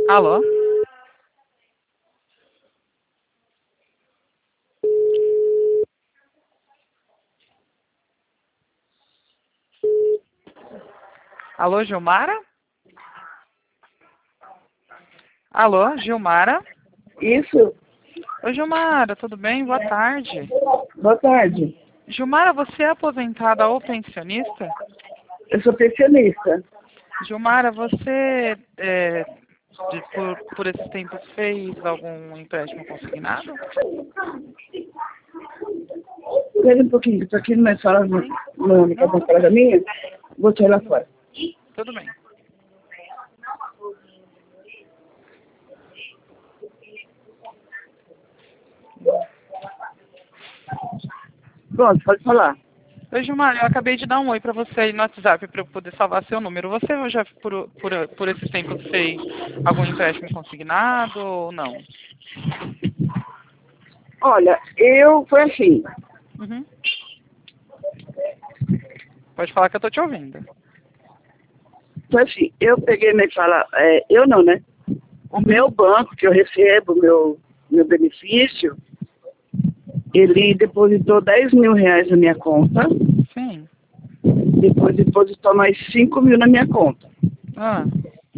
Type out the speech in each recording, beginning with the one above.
Alô? Alô, Gilmara? Alô, Gilmara? Isso. Oi, Gilmara, tudo bem? Boa tarde. Boa tarde. Gilmara, você é aposentada ou pensionista? Eu sou pensionista. Gilmara, você, por esses tempos, fez algum empréstimo consignado? Espera um pouquinho, estou aqui numa sala, Sim. no Não, casa da minha. Vou sair lá fora. tudo bem. Pronto, pode falar. Oi, Gilmara, eu acabei de dar um oi para você aí no WhatsApp para eu poder salvar seu número. Você já, por esses tempos, fez algum empréstimo consignado ou não? Olha, foi assim. Uhum. Pode falar que eu tô te ouvindo. Foi assim, eu peguei e me fala, eu não, né? O meu banco, que eu recebo, meu benefício, ele depositou 10 mil reais na minha conta, Sim. depois depositou mais 5 mil na minha conta. Ah,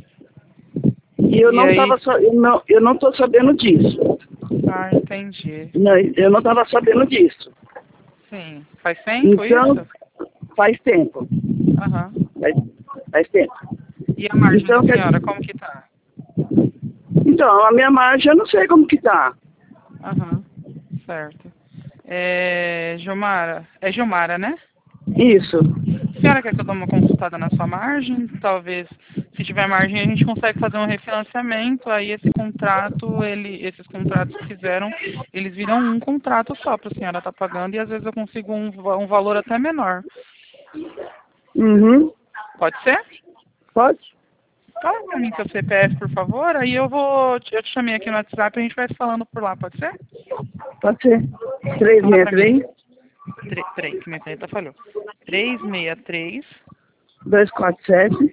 E eu e não aí? tava, eu não tô sabendo disso. Ah, entendi. Não, eu não estava sabendo disso. Sim. Faz tempo Então, isso? faz tempo. Aham. Faz, faz tempo. E a margem da Então, senhora, como que tá? então, a minha margem eu não sei como que tá. Aham. Certo. Gilmara, é Gilmara, né? Isso. A senhora quer que eu dê uma consultada na sua margem? Talvez, se tiver margem, a gente consegue fazer um refinanciamento. Aí esse contrato, esses contratos que fizeram, eles viram um contrato só para a senhora estar pagando e às vezes eu consigo um valor até menor. Uhum. Pode ser? Pode? Fala para mim seu CPF, por favor. Aí eu te chamei aqui no WhatsApp e a gente vai se falando por lá, pode ser? Pode ser. Fala para mim. 363 Peraí, que minha caneta falhou. 363 247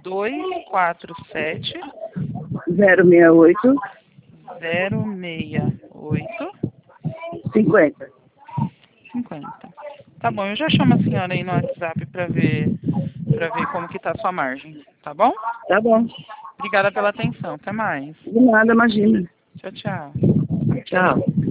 247 068 068 50. 50. Tá bom, eu já chamo a senhora aí no WhatsApp para ver como que tá a sua margem, tá bom? Tá bom. Obrigada pela atenção. Até mais. De nada, imagina. Tchau, tchau. Tchau.